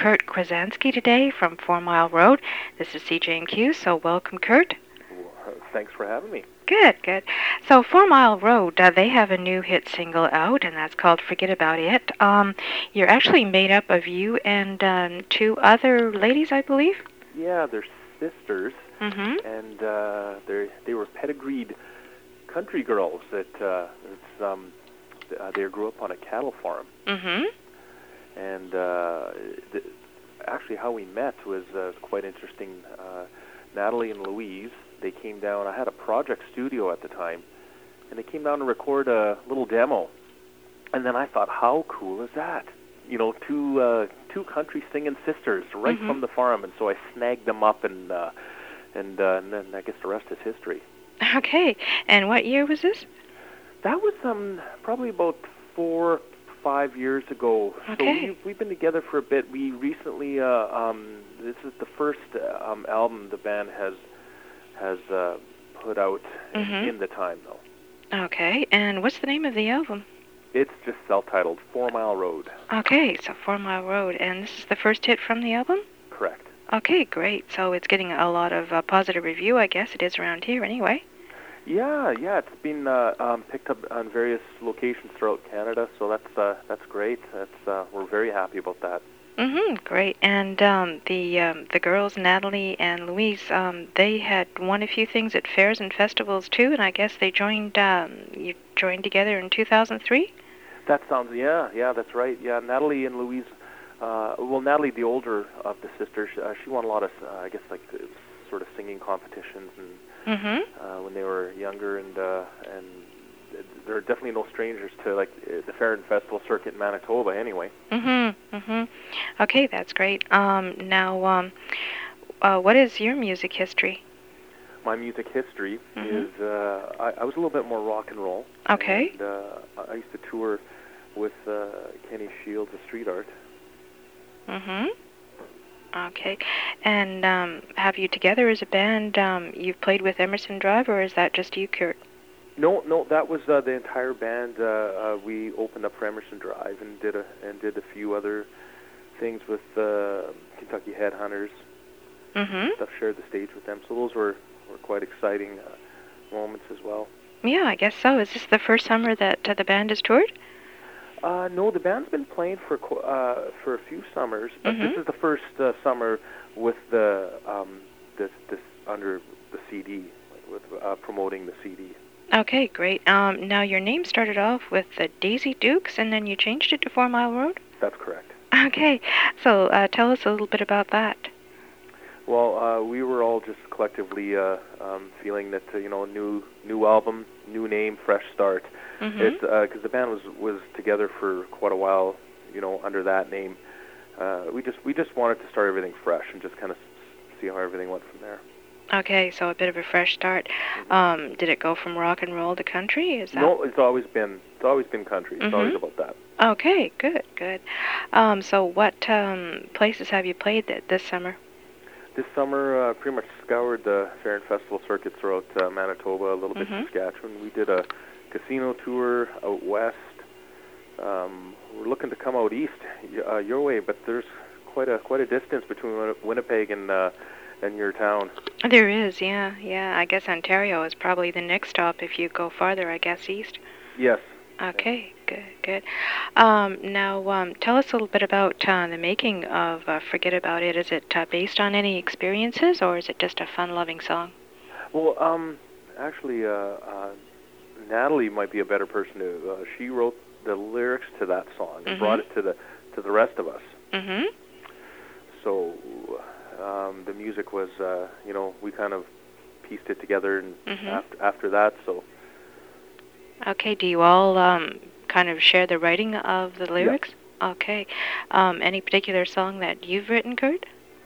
Kurt Krasansky today from 4 Mile Road. This is CJQ, so welcome, Kurt. Well, thanks for having me. Good, good. So 4 Mile Road, they have a new hit single out, and that's called Forget About It. You're actually made up of you and two other ladies, I believe? Yeah, they're sisters, Mm-hmm. and they were pedigreed country girls that they grew up on a cattle farm. Mm-hmm. And actually how we met was quite interesting. Natalie and Louise, they came down. I had a project studio at the time, and they came down to record a little demo. And then I thought, how cool is that? You know, two country singing sisters right Mm-hmm. from the farm. And so I snagged them up, and then I guess the rest is history. Okay, and what year was this? That was probably about 4 or 5 years ago. Okay. So we've been together for a bit. We recently this is the first album the band has put out Mm-hmm. in the time, though. Okay, and what's the name of the album? It's just self-titled 4 Mile Road. Okay, so 4 Mile Road, and this is the first hit from the album? Correct. Okay, great. So it's getting a lot of positive review, I guess it is around here anyway. Yeah, it's been picked up on various locations throughout Canada, so that's great. We're very happy about that. Mm-hmm, great. And the girls, Natalie and Louise, they had won a few things at fairs and festivals too, and I guess they joined you joined together in 2003? That sounds, yeah, that's right. Yeah, Natalie and Louise, Natalie, the older of the sisters, she won a lot of, I guess, like sort of singing competitions and Mm-hmm. when they were younger, and they're definitely no strangers to like the fair and festival circuit in Manitoba, anyway. Mm-hmm. Mm-hmm. Okay, that's great. Now, what is your music history? My music history Mm-hmm. is I was a little bit more rock and roll. Okay. And I used to tour with Kenny Shields of Street Art. Mm-hmm. Okay. And have you together as a band, you've played with Emerson Drive, or is that just you, Kurt? No, that was the entire band. We opened up for Emerson Drive and did a few other things with Kentucky Headhunters. Mm-hmm. Stuff, shared the stage with them. So those were quite exciting moments as well. Yeah, I guess so. Is this the first summer that the band has toured? No, the band's been playing for a few summers, but Mm-hmm. this is the first summer with the this under the CD, with promoting the CD. Okay, great. Now your name started off with Daisy Dukes, and then you changed it to 4 Mile Road? That's correct. Okay, so tell us a little bit about that. Well, we were all just collectively feeling that new album, new name, fresh start. Mm-hmm. It's because the band was together for quite a while, under that name. We just wanted to start everything fresh and just kind of see how everything went from there. Okay, so a bit of a fresh start. Mm-hmm. Did it go from rock and roll to country? Is that? No, it's always been country. It's Mm-hmm. always about that. Okay, good. So what places have you played this summer? This summer, pretty much scoured the fair and festival circuit throughout Manitoba, a little bit Mm-hmm. Saskatchewan. We did a casino tour out west. We're looking to come out east your way, but there's quite a distance between Winnipeg and your town. There is, yeah. I guess Ontario is probably the next stop if you go farther, I guess, east. Yes. Okay, good. Now, tell us a little bit about the making of Forget About It. Is it based on any experiences, or is it just a fun-loving song? Well, actually, Natalie might be a better person to. She wrote the lyrics to that song and Mm-hmm. brought it to the rest of us. Mm-hmm. So the music was, we kind of pieced it together, and Mm-hmm. after that, so. Okay, do you all kind of share the writing of the lyrics? Yeah. Okay. Any particular song that you've written, Kurt?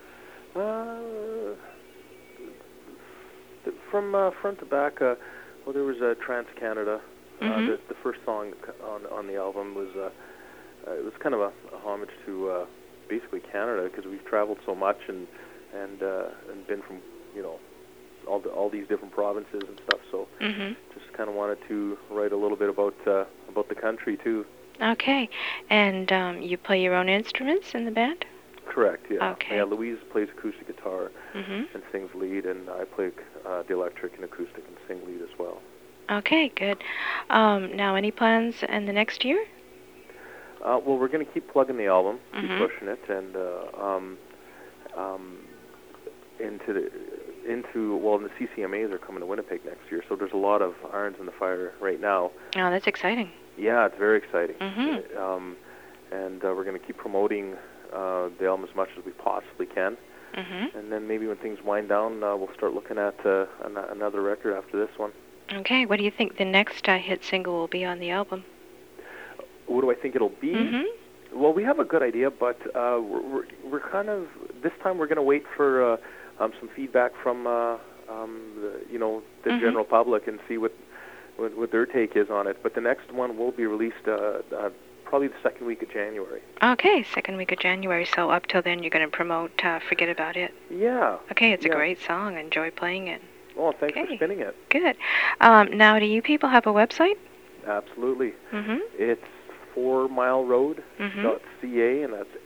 From front to back, there was Trans-Canada. Mm-hmm. The first song on the album was it was kind of a homage to basically Canada, because we've traveled so much and been from all these different provinces and stuff. So just kind of wanted to write a little bit about the country too. Okay, and you play your own instruments in the band? Correct, yeah. Okay. Yeah, Louise plays acoustic guitar Mhm. and sings lead, and I play the electric and acoustic and sing lead as well. Okay, good. Now, any plans in the next year? Well, we're going to keep plugging the album, keep Mhm. pushing it, and the CCMAs are coming to Winnipeg next year, so there's a lot of irons in the fire right now. Oh, that's exciting. Yeah, it's very exciting. Mhm. And we're going to keep promoting the album as much as we possibly can. Mhm. And then maybe when things wind down, we'll start looking at another record after this one. Okay. What do you think the next hit single will be on the album? What do I think it'll be? Mhm. Well, we have a good idea, but we're kind of this time we're going to wait for some feedback from the Mhm. general public and see what their take is on it. But the next one will be released probably the second week of January. Okay, second week of January. So up till then, you're going to promote Forget About It. Yeah. Okay, it's a Yeah. great song. Enjoy playing it. Well, thanks for Okay. spinning it. Good. Now, do you people have a website? Absolutely. Mhm. It's 4mileroad.ca, Mhm. and that's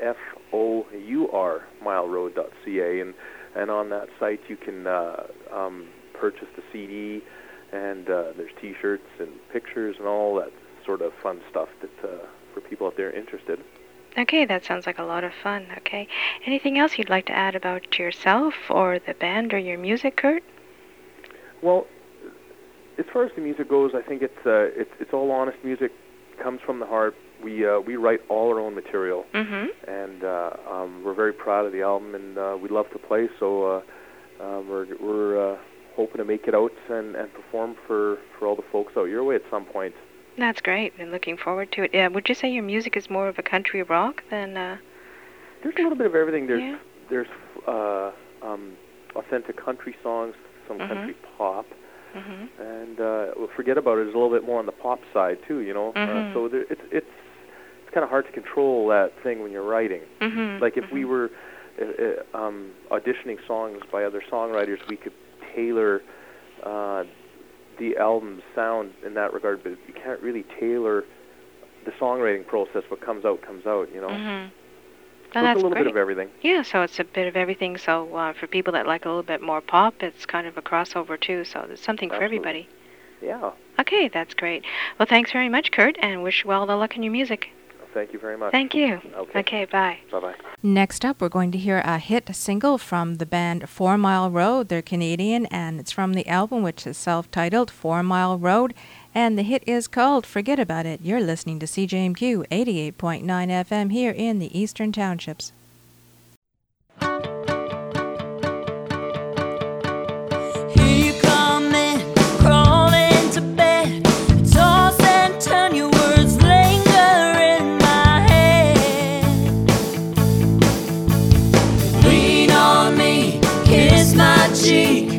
FOUR mileroad.ca, and on that site you can purchase the CD, and there's T-shirts and pictures and all that sort of fun stuff that for people out there interested. Okay, that sounds like a lot of fun. Okay. Anything else you'd like to add about yourself or the band or your music, Kurt? Well, as far as the music goes, I think it's all honest music, comes from the heart. We write all our own material, Mhm. and we're very proud of the album, and we love to play. So we're hoping to make it out and perform for all the folks out your way at some point. That's great. I'm looking forward to it. Would you say your music is more of a country rock than? There's a little bit of everything. Yeah. There's authentic country songs, some Mhm. country pop. Mhm. And Forget About It is a little bit more on the pop side too, Mhm. So it's kind of hard to control that thing when you're writing. Mhm. Like if we were auditioning songs by other songwriters, we could tailor the album's sound in that regard, but you can't really tailor the songwriting process. What comes out, Mhm. So Oh, it's that's a little great. bit of everything. Yeah, so it's a bit of everything. So for people that like a little bit more pop, it's kind of a crossover too. So there's something for Absolutely. everybody. Yeah. Okay, that's great. Well, thanks very much, Kurt, and wish you all the luck in your music. Thank you very much. Thank you. Okay. Bye. Bye-bye. Next up, we're going to hear a hit single from the band 4 Mile Road. They're Canadian, and it's from the album, which is self-titled 4 Mile Road, and the hit is called Forget About It. You're listening to CJMQ 88.9 FM here in the Eastern Townships. Here you come in, crawling to bed. Toss and turn, your words linger in my head. Lean on me, kiss my cheek.